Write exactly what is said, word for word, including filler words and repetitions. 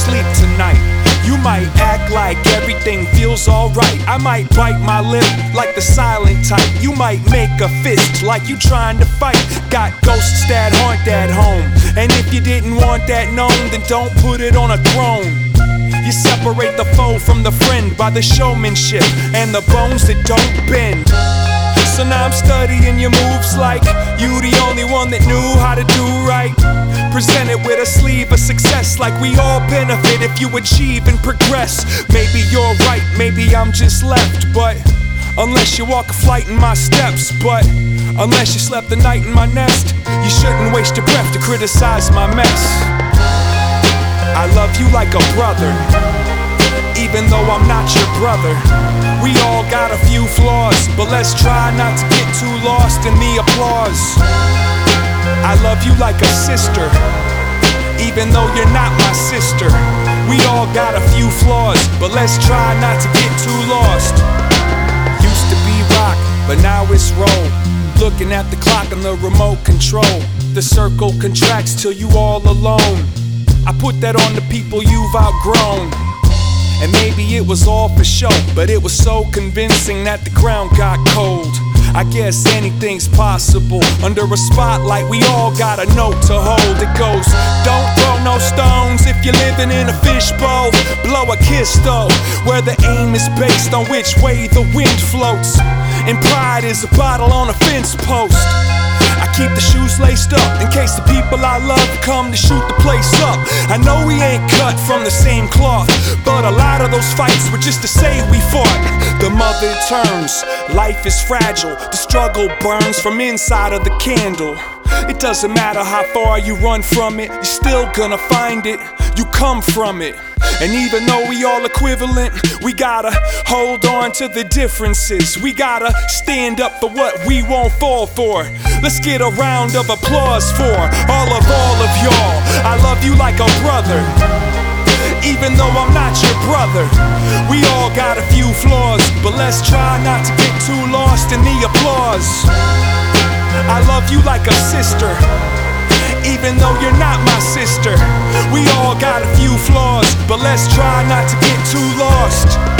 sleep tonight. You might act like everything feels alright. I might bite my lip like the silent type. You might make a fist like you trying to fight. Got ghosts that haunt that home, and if you didn't want that known, then don't put it on a throne. You separate the foe from the friend by the showmanship and the bones that don't bend. So now I'm studying your moves like you the only one that knew how to do right. Presented with a sleeve of success, like we all benefit if you achieve and progress. Maybe you're right, maybe I'm just left, but unless you walk a flight in my steps, but unless you slept the night in my nest, you shouldn't waste your breath to criticize my mess. I love you like a brother, even though I'm not your brother. We all got a few flaws, but let's try not to get too lost in the applause. I love you like a sister, even though you're not my sister. We all got a few flaws, but let's try not to get too lost. Used to be rock, but now it's roll. Looking at the clock on the remote control. The circle contracts till you all alone. I put that on the people you've outgrown. And maybe it was all for show, but it was so convincing that the ground got cold. I guess anything's possible under a spotlight. We all got a note to hold. It goes, don't throw no stones if you're living in a fishbowl. Blow a kiss though, where the aim is based on which way the wind floats. And pride is a bottle on a fence post. I keep the shoes laced up in case the people I love come to shoot the place up. I know we ain't cut from the same cloth, but a lot of those fights were just to say we fought. The mother turns, life is fragile. The struggle burns from inside of the candle. It doesn't matter how far you run from it, you're still gonna find it. You come from it. And even though we all equivalent, we gotta hold on to the differences. We gotta stand up for what we won't fall for. Let's get a round of applause for all of all of y'all. I love you like a brother, even though I'm not your brother. We all got a few flaws, but let's try not to get too lost in the applause. I love you like a sister, even though you're not my sister. We all got a few flaws, but let's try not to get too lost.